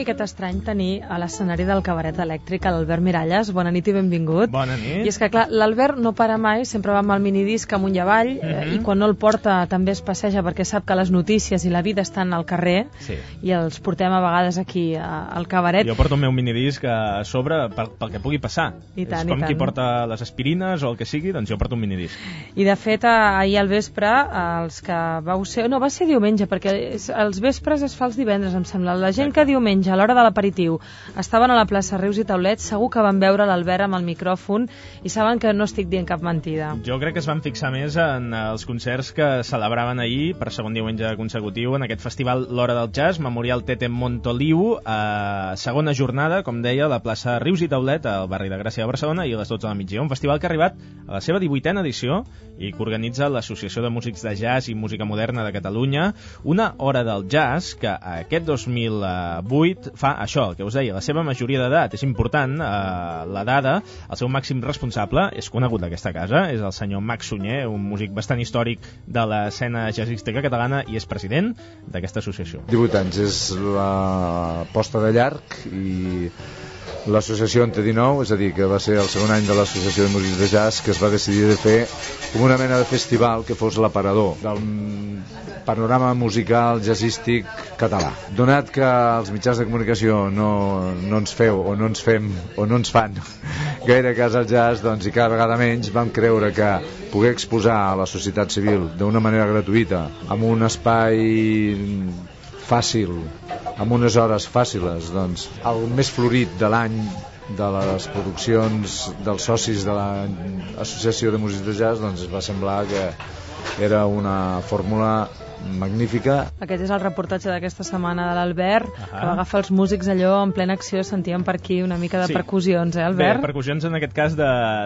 miqueta estrany tenir a l'escenari del Cabaret Elèctric l'Albert Miralles. Bona nit i benvingut. Bona nit. I és que, clar, l'Albert no para mai, sempre va amb el minidisc amunt i avall, i quan no el porta també es passeja perquè sap que les notícies i la vida estan al carrer, i els portem a vegades aquí al cabaret. Jo porto el meu minidisc a sobre pel que pugui passar. I tant, és com qui porta les aspirines o el que sigui, doncs jo porto un minidisc. I de fet, ahir al vespre, els que vau ser... No, va ser diumenge, perquè els vespres es fa els divendres, em sembla. La gent que diumenge, a l'hora de l'aperitiu, estaven a la plaça Rius i Taulet, segur que van veure l'Albert amb el micròfon i saben que no estic dient cap mentida. Jo crec que es van fixar més en els concerts que celebraven ahir per segon diumenge consecutiu en aquest festival L'Hora del Jazz, Memorial Tete Montoliu, segona jornada, com deia, a la plaça Rius i Taulet, al barri de Gràcia de Barcelona, i a les 12 de la migdia. Un festival que ha arribat a la seva 18a edició i que organitza l'Associació de Músics de Jazz i Música Moderna de Catalunya, una hora del jazz que aquest 2008 fa això, el que us deia, la seva majoria d'edat. És important la dada. El seu màxim responsable és conegut d'aquesta casa, és el senyor Max Sunyer, un músic bastant històric de l'escena jazzística catalana i és president d'aquesta associació. 18 anys, és la posta de llarg i l'associació en té 19, és a dir, que va ser el segon any de l'Associació de Músics de Jazz que es va decidir de fer com una mena de festival que fos l'aparador del panorama musical jazzístic català. Donat que els mitjans de comunicació no ens feu o no ens fem o no ens fan gaire cas al jazz, doncs, i cada vegada menys, vam creure que poder exposar a la societat civil d'una manera gratuïta, amb un espai fàcil, amb unes hores fàciles, doncs, el més florit de l'any de les produccions dels socis de l'Associació de Músics de Jazz, doncs va semblar que era una fórmula magnífica. Aquest és el reportatge d'aquesta setmana de l'Albert, que va agafar els músics allò en plena acció, sentíem per aquí una mica de percussions, Albert? Bé, percussions en aquest cas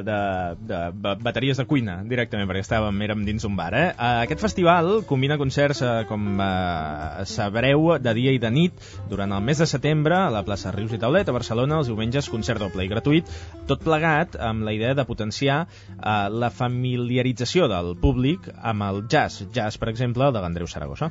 de bateries de cuina, directament, perquè érem dins un bar. Aquest festival combina concerts, com sabreu, de dia i de nit, durant el mes de setembre, a la plaça Rius i Taulet, a Barcelona, els diumenges, concert doble i gratuït, tot plegat amb la idea de potenciar la familiarització del públic amb el jazz, per exemple, de l'Andreu Saragossa.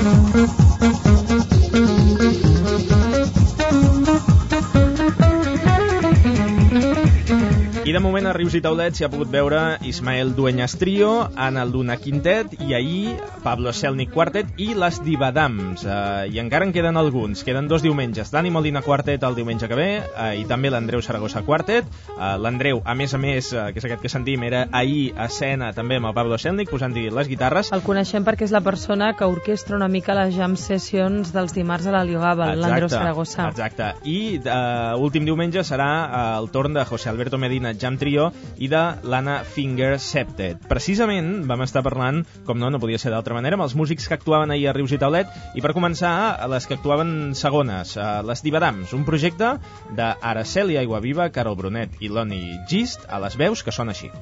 I de moment a Rius i Taulet s'hi ha pogut veure Ismael Dueñas Trio, Ana Luna Quintet i ahir Pablo Selnik Quartet i les Divadams. I encara en queden alguns. Queden 2 diumenges. Dani Molina Quartet el diumenge que ve i també l'Andreu Saragossa Quartet. L'Andreu, a més, que és aquest que sentim, era ahir a escena també amb el Pablo Selnik posant-hi les guitarres. El coneixem perquè és la persona que orquestra una mica les jam sessions dels dimarts a l'Heliogàbal, l'Andreu Saragossa. Exacte. I últim diumenge serà el torn de José Alberto Medina Jam Trio i de l'Anna Finger Septet. Precisament vam estar parlant, com no podia ser d'altra manera, amb els músics que actuaven ahir a Rius i Taulet, i per començar, les que actuaven segones, les Divadams, un projecte d'Araceli Aiguaviva, Carol Brunet i Lonnie Gist, a les veus, que són així.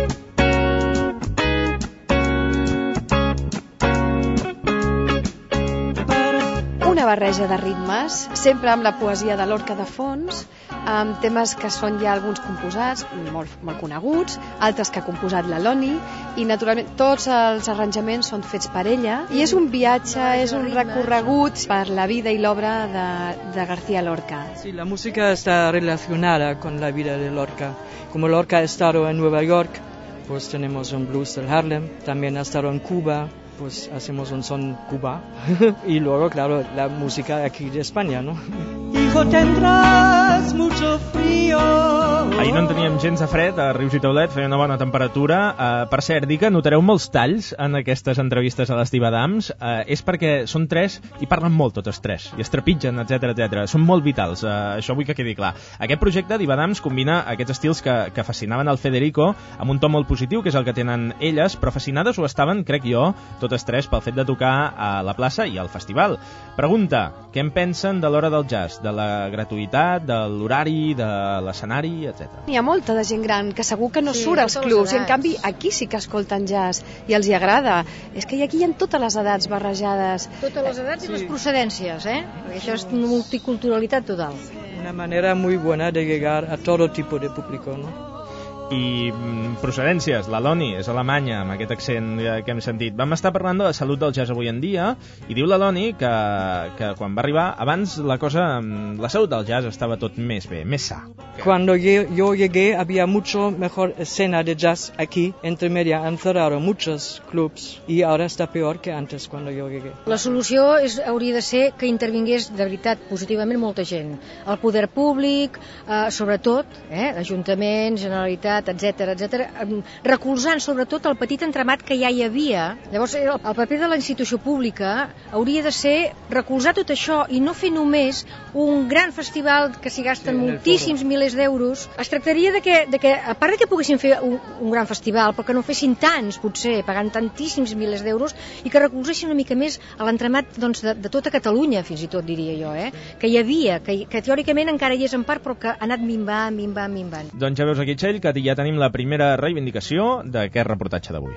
Una barreja de ritmes, sempre amb la poesia de Lorca de fons, amb temes que són ja alguns composats, molt coneguts, altres que ha composat la Loni, i naturalment tots els arranjaments són fets per ella, i és un viatge, és un recorregut per la vida i l'obra de García Lorca. Sí, la música está relacionada con la vida de Lorca. Como Lorca ha estado en Nueva York, pues tenemos un blues del Harlem, también ha estado en Cuba, pues hacemos un son Cuba y luego, claro, la música aquí de España, ¿no? Hijo, tendrás mucho frío. Ahir no en teníem gens de fred, a Rius i Taulet feia una bona temperatura. Per cert, dic que notareu molts talls en aquestes entrevistes a les Divadams. És perquè són 3 i parlen molt totes 3, i es trepitgen, etc. Són molt vitals, això vull que quedi clar. Aquest projecte, Divadams, combina aquests estils que fascinaven al Federico amb un to molt positiu, que és el que tenen elles, però fascinades ho estaven, crec jo, totes 3 pel fet de tocar a la plaça i al festival. Pregunta, què en pensen de l'hora del jazz, de la gratuïtat, de l'horari, de l'escenari, etc. Hi ha molta de gent gran que segur que no surt als clubs, i en canvi aquí sí que escolten jazz i els hi agrada. És que aquí hi ha totes les edats barrejades. Totes les edats i les procedències, perquè això és multiculturalitat total. Una manera muy buena de llegar a todo tipo de público, ¿no? I procedències, la Loni és alemanya, amb aquest accent que hem sentit. Vam estar parlant de la salut del jazz avui en dia, i diu la Loni que quan va arribar, abans la salut del jazz estava tot més bé, més sa. Cuando yo llegué había mucho mejor escena de jazz aquí, entre media han cerrado muchos clubs y ahora está peor que antes cuando yo llegué. La solució hauria de ser que intervingués de veritat positivament molta gent. El poder públic, sobretot, l'Ajuntament, Generalitat, etc, recolzant sobretot el petit entramat que ja hi havia. Llavors, el paper de la institució pública hauria de ser recolzar tot això i no fer només un gran festival que s'hi gasten moltíssims milers d'euros. Es tractaria de que, a part de que poguessin fer un gran festival, però que no fessin tants, potser, pagant tantíssims milers d'euros, i que recolzessin una mica més a l'entramat de tota Catalunya, fins i tot diria jo, que hi havia, que teòricament encara hi és en part, però que ha anat minvant. Doncs ja veus aquí, Txell, que ja tenim la primera reivindicació d'aquest reportatge d'avui.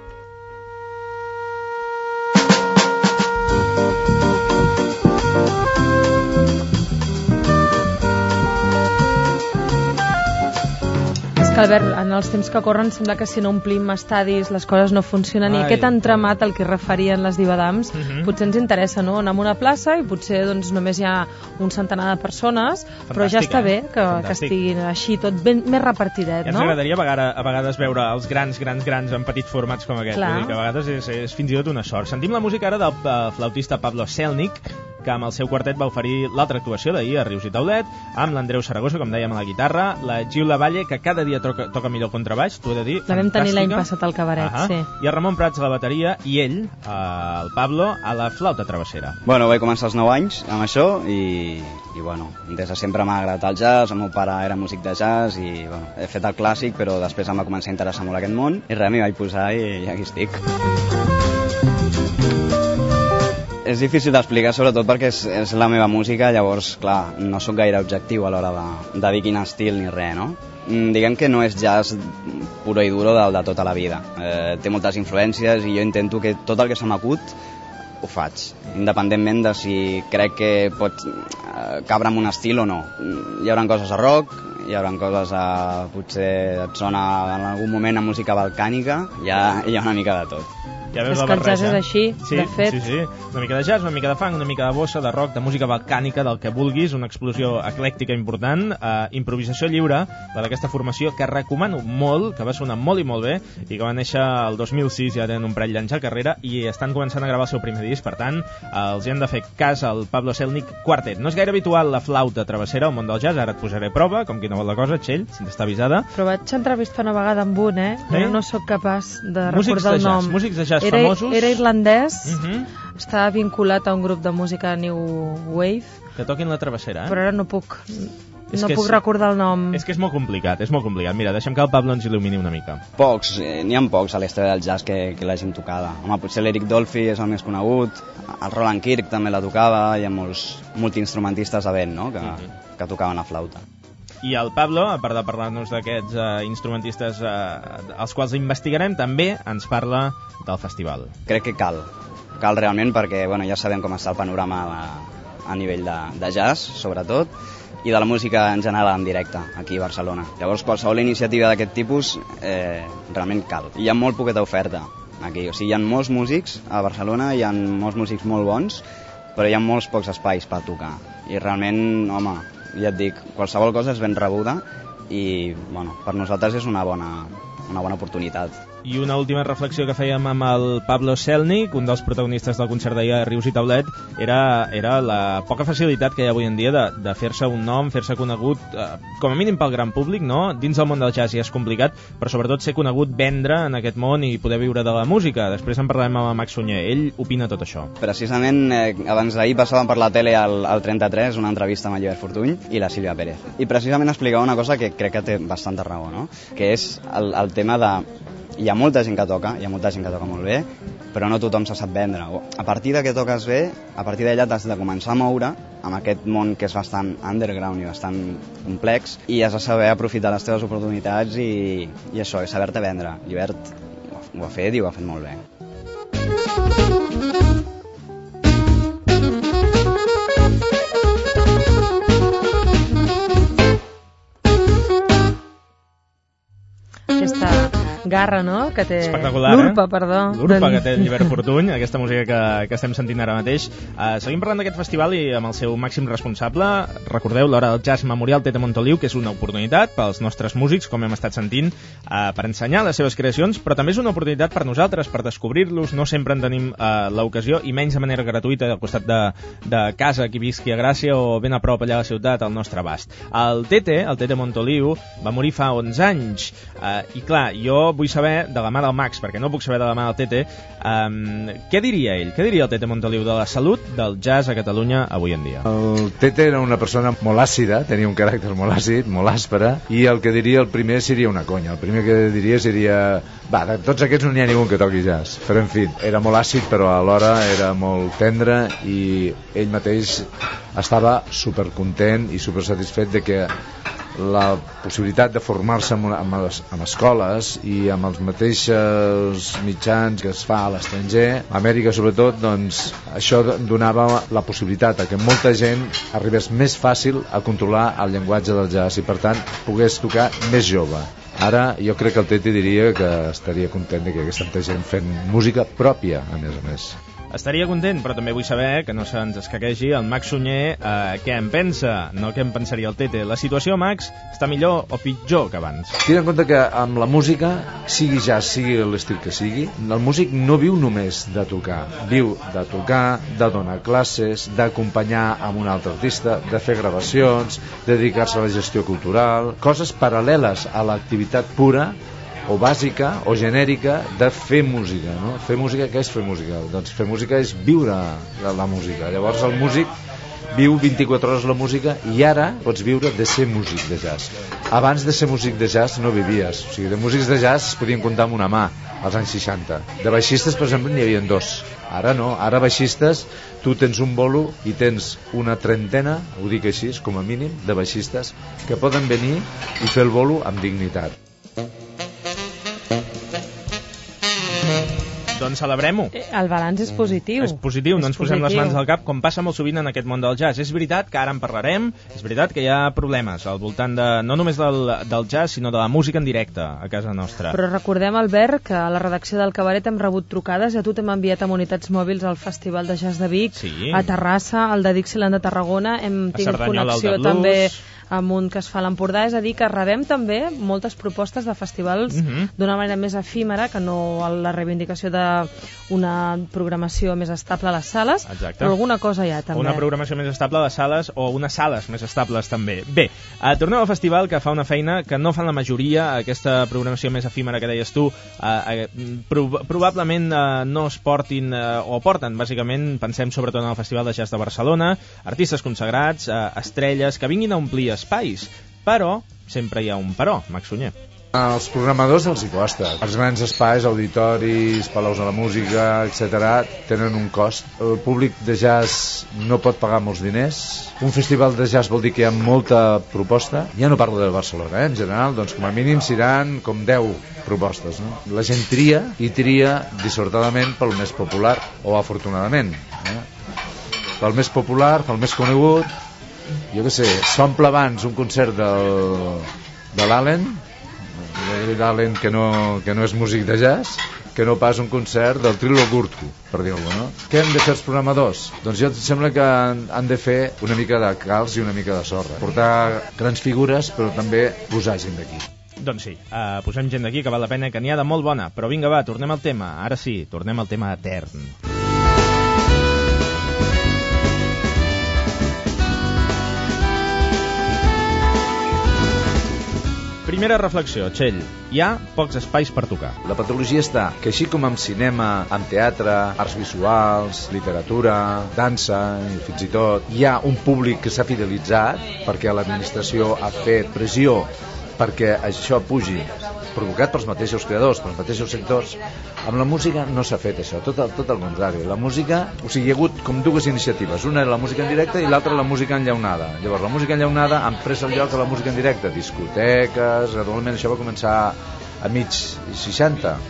Albert, en els temps que corren sembla que si no omplim estadis les coses no funcionen i aquest entramat al que referien les divadams potser ens interessa, no? Anar a una plaça i potser doncs, només hi ha un centenar de persones, però ja està bé que estiguin així tot ben més repartidet, no? Ja ens agradaria a vegades veure els grans en petits formats com aquest, vull dir que a vegades és fins i tot una sort. Sentim la música ara del flautista Pablo Selnik, que amb el seu quartet va oferir l'altra actuació d'ahir a Rius i Taulet, amb l'Andreu Saragossa, com dèiem, a la guitarra, la Gil Lavalle, que cada dia toca millor contrabaix, t'ho he de dir, la vam tenir l'any passat al cabaret, sí. I el Ramon Prats a la bateria, i ell, el Pablo, a la flauta travessera. Bueno, vaig començar als 9 anys amb això, i bueno, des de sempre m'ha agradat el jazz, el meu pare era músic de jazz, i bueno, he fet el clàssic, però després em va començar a interessar molt aquest món, i res, m'hi vaig posar i aquí estic. És difícil d'explicar, sobretot perquè és la meva música, llavors, clar, no sóc gaire objectiu a l'hora de dir quin estil ni res, no? Diguem que no és jazz puro i duro de tota la vida. Té moltes influències i jo intento que tot el que se m'acut ho faig, independentment de si crec que pot cabre en un estil o no. Hi haurà coses a rock, hi haurà coses a... potser et sona en algun moment a música balcànica, hi ha una mica de tot. Ja veus és que el jazz és així, sí, de fet. Sí. Una mica de jazz, una mica de funk, una mica de bossa, de rock, de música balcànica, del que vulguis, una explosió eclèctica important, improvisació lliure, la d'aquesta formació, que recomano molt, que va sonar molt i molt bé, i que va néixer el 2006, ja tenen un parell d'anys a carrera, i estan començant a gravar el seu primer disc, per tant, els hi han de fer cas al Pablo Selnik Quartet. No és gaire habitual la flauta travessera al món del jazz, ara et posaré a prova, com qui no vol la cosa, Txell, si t'està avisada. Però vaig entrevistar una vegada amb un, no sóc capaç de recordar el nom. Músics de jazz famosos. Era irlandès, estava vinculat a un grup de música New Wave. Que toquin la travessera, però ara no puc recordar el nom. És que és molt complicat, Mira, deixem que el Pablo ens il·lumini una mica. N'hi ha pocs a l'història del jazz que l'hagin tocada. Home, potser l'Eric Dolphy és el més conegut, el Roland Kirk també la tocava, hi ha molts multiinstrumentistes de vent, no?, que tocaven la flauta. I el Pablo, a part de parlar-nos d'aquests instrumentistes els quals investigarem, també ens parla del festival. Crec que cal realment perquè bueno, ja sabem com està el panorama a nivell de jazz, sobretot, i de la música en general en directe, aquí a Barcelona. Llavors, qualsevol iniciativa d'aquest tipus realment cal. Hi ha molt poqueta oferta aquí, o sigui, hi ha molts músics a Barcelona, hi ha molts músics molt bons, però hi ha molts pocs espais per tocar. I realment, home, ja et dic, qualsevol cosa és ben rebuda i bueno, per nosaltres és una bona oportunitat. I una última reflexió que fèiem amb el Pablo Selnik, un dels protagonistes del concert d'ahir a Rius i Taulet, era la poca facilitat que hi ha avui en dia de fer-se un nom, fer-se conegut, com a mínim pel gran públic, no? Dins del món del jazz ja és complicat, però sobretot ser conegut, vendre en aquest món i poder viure de la música. Després en parlarem amb el Max Sunyer, ell opina tot això. Precisament, abans d'ahir passaven per la tele al 33, una entrevista amb el Llibert Fortuny i la Sílvia Pérez. I precisament explicava una cosa que crec que té bastanta raó, no? Que és el tema de... Hi ha molta gent que toca molt bé, però no tothom se sap vendre. A partir de que toques bé, a partir d'allà t'has de començar a moure amb aquest món que és bastant underground i bastant complex, i has de saber aprofitar les teves oportunitats i això, i saber-te vendre. Llibert ho ha fet i ho ha fet molt bé. aquesta garra, no?, que té... Espectacular, l'urpa, perdó. L'urpa que té el Llibert Fortuny, aquesta música que estem sentint ara mateix. Seguim parlant d'aquest festival i amb el seu màxim responsable. Recordeu, l'Hora del Jazz Memorial Tete Montoliu, que és una oportunitat pels nostres músics, com hem estat sentint, per ensenyar les seves creacions, però també és una oportunitat per nosaltres, per descobrir-los. No sempre en tenim l'ocasió, i menys de manera gratuïta al costat de casa, qui visqui a Gràcia o ben a prop allà a la ciutat, al nostre abast. El Tete Montoliu, va morir fa 11 anys, i clar, jo vull saber de la mà del Max, perquè no puc saber de la mà del Tete, què diria ell? Què diria el Tete Montoliu de la salut del jazz a Catalunya avui en dia? El Tete era una persona molt àcida, tenia un caràcter molt àcid, molt àspera, i el que diria el primer seria una conya. El primer que diria seria... Va, de tots aquests no n'hi ha ningú que toqui jazz. Però, en fi, era molt àcid, però alhora era molt tendre, i ell mateix estava supercontent i supersatisfet de que la possibilitat de formar-se en escoles i amb els mateixos mitjans que es fa a l'estranger, a Amèrica sobretot, doncs això donava la possibilitat a que molta gent arribés més fàcil a controlar el llenguatge del jazz i per tant pogués tocar més jove. Ara jo crec que el Tete diria que estaria content de que aquesta tanta gent fent música pròpia, a més. Estaria content, però també vull saber, que no se'ns escaquegi, el Max Sunyer què en pensa, no què en pensaria el Tete. La situació, Max, està millor o pitjor que abans? Tira en compte que amb la música, sigui jazz, sigui l'estil que sigui, el músic no viu només de tocar. Viu de tocar, de donar classes, d'acompanyar amb un altre artista, de fer gravacions, de dedicar-se a la gestió cultural, coses paral·leles a l'activitat pura o bàsica o genèrica de fer música, no? Fer música, què és fer música? Doncs fer música és viure la música. Llavors el músic viu 24 hores la música i ara pots viure de ser músic de jazz. Abans de ser músic de jazz no vivies. O sigui, de músics de jazz es podien comptar amb una mà als anys 60. De baixistes, per exemple, n'hi havia 2. Ara no, ara baixistes, tu tens un bolo i tens una trentena, ho dic així, com a mínim, de baixistes que poden venir i fer el bolo amb dignitat. Doncs celebrem-ho. El balanç és positiu. És positiu, no ens posem les mans al cap, com passa molt sovint en aquest món del jazz. És veritat que ara en parlarem, és veritat que hi ha problemes al voltant de, no només del jazz, sinó de la música en directe a casa nostra. Però recordem, Albert, que a la redacció del Cabaret hem rebut trucades i a tu t'hem enviat amb unitats mòbils al Festival de Jazz de Vic, sí. A Terrassa, al de Dixieland de Tarragona, hem tingut connexió també amb un que es fa a l'Empordà, és a dir, que rebem també moltes propostes de festivals d'una manera més efímera, que no la reivindicació d'una programació més estable a les sales. Exacte. Però alguna cosa hi ha també. Una programació més estable a les sales o unes sales més estables també. Bé, tornem al festival, que fa una feina que no fan la majoria, aquesta programació més efímera que deies tu, probablement no es portin, o porten, bàsicament, pensem sobretot en el Festival de Jazz de Barcelona, artistes consagrats, estrelles, que vinguin a omplir espais, però sempre hi ha un però, Max Sunyer. Als programadors els hi costa. Els grans espais, auditoris, palaus de la música, etc., tenen un cost. El públic de jazz no pot pagar molts diners. Un festival de jazz vol dir que hi ha molta proposta. Ja no parlo de Barcelona, en general, doncs com a mínim seran com 10 propostes, no? La gent tria i tria dissortadament pel més popular, o afortunadament, pel més popular, pel més conegut. Jo què sé, s'omple abans un concert de l'Allen, que no és músic de jazz, que no pas un concert del Trilo Gurtku, per dir-ho, no? Què hem de fer els programadors? Doncs jo em sembla que han de fer una mica de calç i una mica de sorra. Portar grans figures, però també posar gent d'aquí. Doncs sí, posem gent d'aquí, que val la pena, que n'hi ha de molt bona. Però vinga, va, tornem al tema. Ara sí, tornem al tema etern. Primera reflexió, Txell. Hi ha pocs espais per tocar. La patologia està que així com amb cinema, amb teatre, arts visuals, literatura, dansa, i fins i tot, hi ha un públic que s'ha fidelitzat perquè l'administració ha fet pressió perquè això pugi, provocat pels mateixos creadors, pels mateixos sectors. Amb la música no s'ha fet això, tot el contrari. La música, o sigui, hi ha hagut com dues iniciatives, una era la música en directe i l'altra la música enllaunada. Llavors la música enllaunada han pres el lloc a la música en directe, discoteques, gradualment això va començar a mig 60.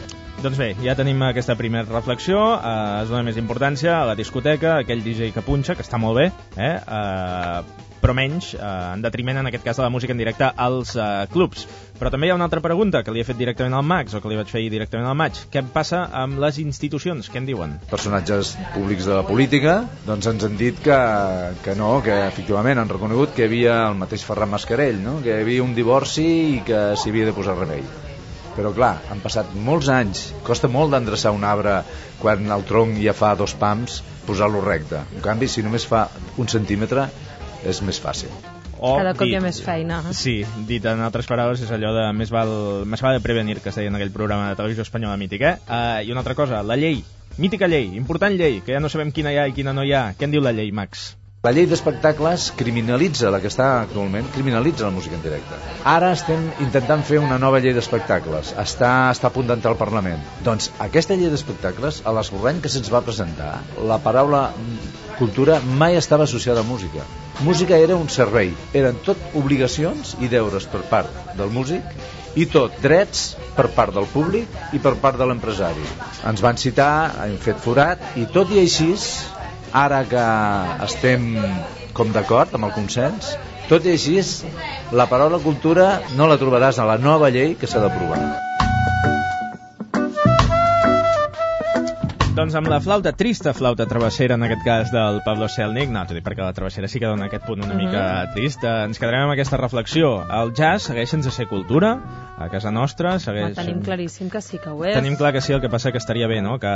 Doncs bé, ja tenim aquesta primera reflexió, es dona més importància a la discoteca, aquell DJ que punxa, que està molt bé, però menys, en detriment, en aquest cas, de la música en directe als clubs. Però també hi ha una altra pregunta que li he fet directament al Max, o que li vaig fer directament al Maig. Què passa amb les institucions? Què en diuen? Personatges públics de la política doncs ens han dit que no, que efectivament han reconegut que hi havia el mateix Ferran Mascarell, no? Que hi havia un divorci i que s'hi havia de posar remei. Però clar, han passat molts anys, costa molt d'endreçar un arbre quan el tronc ja fa 2 pams, posar-lo recte. En canvi, si només fa 1 centímetre, és més fàcil. Cada cop hi ha més feina. Sí, dit en altres paraules, és allò de més val prevenir, que es deia en aquell programa de televisió espanyola mític, I una altra cosa, la llei, mítica llei, important llei, que ja no sabem quina hi ha i quina no hi ha. Què en diu la llei, Max? La llei d'espectacles criminalitza, la que està actualment, criminalitza la música en directe. Ara estem intentant fer una nova llei d'espectacles. Està a punt d'entrar al Parlament. Doncs aquesta llei d'espectacles, a l'esborrany que se'ns va presentar, la paraula cultura mai estava associada a música. Música era un servei, eren tot obligacions i deures per part del músic i tot drets per part del públic i per part de l'empresari. Ens van citar, hem fet forat i tot i així, ara que estem com d'acord amb el consens, tot i així, la paraula cultura no la trobaràs a la nova llei que s'ha d'aprovar. Doncs amb la flauta, trista flauta travessera, en aquest cas del Pablo Selnik, no, tot i perquè la travessera sí que dona aquest punt una mica trist, ens quedarem amb aquesta reflexió. El jazz segueix sense ser cultura, a casa nostra segueix... Tenim claríssim que sí que ho és. Tenim clar que sí, el que passa que estaria bé, no?, que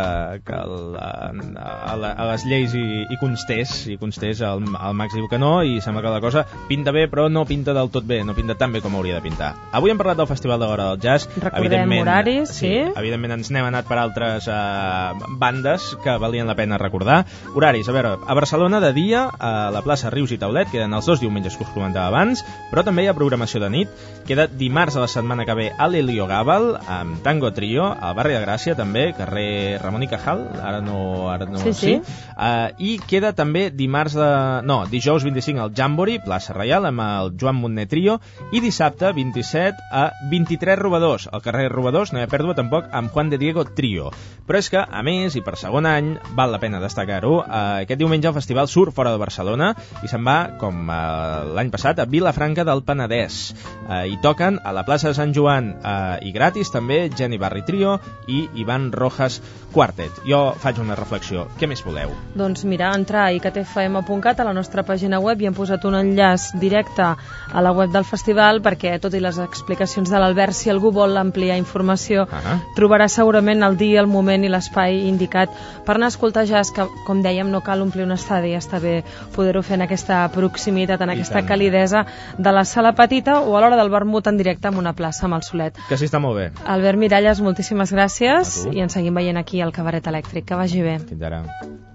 a les lleis hi constés, el Max diu que no, i sembla que la cosa pinta bé, però no pinta del tot bé, no pinta tan bé com hauria de pintar. Avui hem parlat del Festival de l'Hora del Jazz. Recordem horaris, sí. Evidentment ens n'hem anat per altres bandes que valien la pena recordar. Horaris, a veure, a Barcelona de dia, a la plaça Rius i Taulet, queden els 2 diumenges que us comentava abans, però també hi ha programació de nit. Queda dimarts de la setmana que ve a l'Helio Gàbal, amb Tango Trio, al barri de Gràcia també, carrer Ramon i Cajal, ara no sí. I queda també dijous 25 al Jamboree, plaça Reial, amb el Joan Montner Trio, i dissabte 27 a 23 Robadors, al carrer Robadors, no hi ha pèrdua tampoc, amb Juan de Diego Trio. Però és que, a més, i per segon any, val la pena destacar-ho, aquest diumenge el festival surt fora de Barcelona i se'n va, com l'any passat, a Vilafranca del Penedès. Hi toquen a la plaça de Sant Joan i gratis també Jenny Barri Trio i Ivan Rojas Quartet. Jo faig una reflexió. Què més voleu? Doncs mira, entrar a icatfm.cat, a la nostra pàgina web, i hem posat un enllaç directe a la web del festival perquè, tot i les explicacions de l'Albert, si algú vol ampliar informació, trobarà segurament el dia, el moment i l'espai indicat per anar a escoltar jazz, que, com dèiem, no cal omplir un estadi, està bé poder-ho fer en aquesta proximitat, en aquesta calidesa de la sala petita o a l'hora del vermut en directe en una plaça amb el solet. Que sí, està molt bé. Albert Miralles, moltíssimes gràcies i ens seguim veient aquí al Cabaret Elèctric. Que vagi bé. Fins ara.